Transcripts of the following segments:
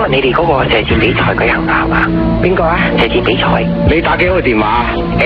日你哋嗰個射箭比賽舉行㗎係嘛？ 邊個啊？ 射箭比賽。 你打幾多個電話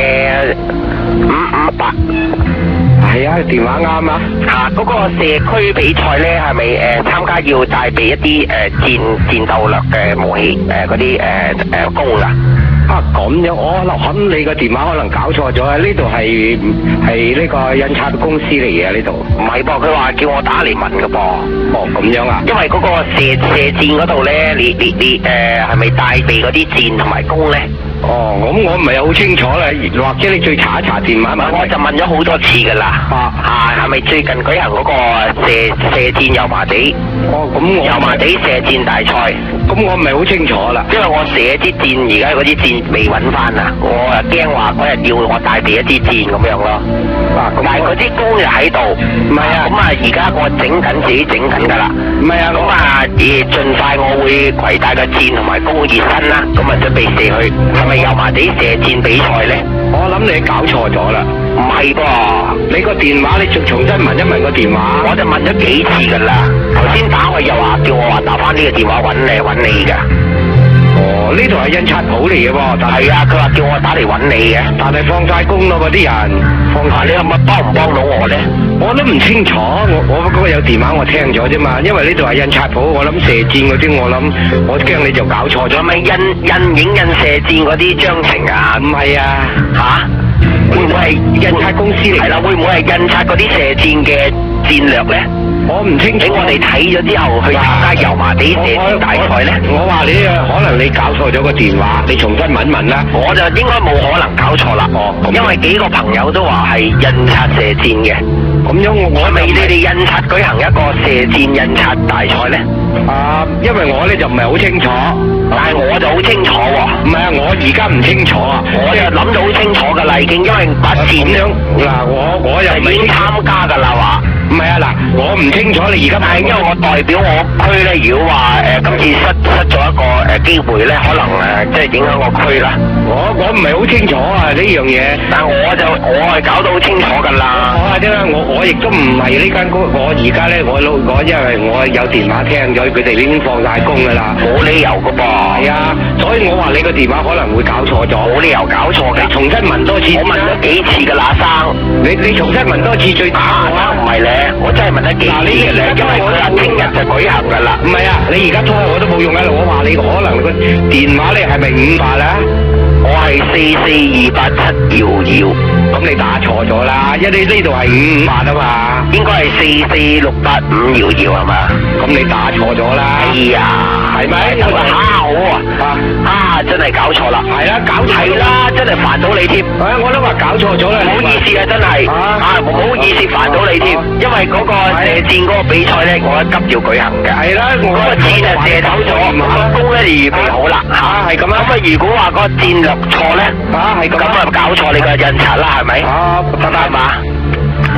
？558。 係啊，電話啱啊。 嗰個社區比賽咧，係咪參加要帶備一啲戰鬥略嘅武器嗰啲弓㗎？ 咁樣，我諗你個電話可能搞錯咗啊！呢度係呢個印刷公司嚟嘅呢度。 唔係噃，佢話叫我打嚟問㗎噃。 哦，咁樣啊？ 因為嗰個射箭嗰度咧，你係咪帶備嗰啲箭同埋弓咧？ 哦，咁我唔係好清楚啦，或者你再查一查電話。 我就問咗好多次噶啦。係咪最近舉行嗰個射箭油麻地？ 哦，咁我油麻地射箭大賽。 咁我唔係好清楚啦。 因為我射支箭，而家嗰啲箭未揾翻啊，我啊驚話嗰日要我帶備一支箭咁樣咯。但係嗰啲弓又喺度。唔係啊。咁啊，而家我自己整緊噶啦。 唔係啊。 咁啊，盡快我會攜帶個箭同埋弓熱身啦，咁啊準備射去。係咪油麻地射箭比賽咧？ 我諗你搞錯咗啦。 唔係噃， 你個電話你重新問一問個電話。 我就問咗幾次噶啦，頭先打去又話叫我話打翻呢個電話揾你噶。 哦，呢度係印刷鋪嚟嘅噃。 係啊，佢話叫我打嚟揾你嘅， 但係放晒工咯嗰啲人。 你有冇幫唔幫到我咧？ 我都唔清楚，我嗰個有電話我聽咗啫嘛，因為呢度係印刷鋪，我諗射箭嗰啲，我驚你就搞錯咗。 係咪印射箭嗰啲章程啊？ 唔係啊。 會唔會係印刷公司嚟？ 係啦，會唔會係印刷嗰啲射箭嘅戰略咧？ 我唔清楚。 俾我哋睇咗之後去參加油麻地射箭大賽咧？ 我話你可能你搞錯咗個電話，你重新問問啦。 我就應該冇可能搞錯啦。因為幾個朋友都話係印刷射箭嘅。 咁樣我係咪你哋印刷舉行一個射箭印刷大賽咧？ 因為我咧就唔係好清楚， 但係我就好清楚喎。 唔係啊，我而家唔清楚啊， 我就諗到好清楚噶啦，已經因為把箭咁樣嗱，我又已經參加噶啦話。 唔係啊嗱，我唔清楚你而家， 但係因為我代表我區咧，如果話今次失咗一個機會咧，可能即係影響我區啦。 我唔係好清楚啊呢樣嘢， 但我係搞到好清楚噶啦。 我亦都唔係呢間公，我而家咧我因為我有電話聽咗，佢哋已經放晒工噶啦。 冇理由噶噃。係啊，所以我話你個電話可能會搞錯咗。 冇理由搞錯嘅。 你重新問多次。 我問咗幾次噶啦，生。你重新問多次最打生唔係咧。我真係問得幾次嘅咧，因為佢話聽日就舉行噶啦。 唔係啊，你而家拖我都冇用啊！我話你可能個電話咧係咪558啊？ 我係44287咁你打錯咗啦，因為呢度係558啊嘛。 應該係44685係嘛？ 咁你打錯咗啦。 哎呀，係咪？好啊！真係搞錯啦。係啦，搞錯啦，真係煩到你添。 我都話搞錯咗啦。 唔好意思啊，真係。唔好意思煩到你添，因為嗰個射箭嗰個比賽咧，我急要舉行嘅。係啦，我個箭就射走咗，弓咧就預備好啦。係咁啊。咁啊，如果話個箭略錯咧，係咁啊，搞錯你個印刷啦，係咪？得嘛？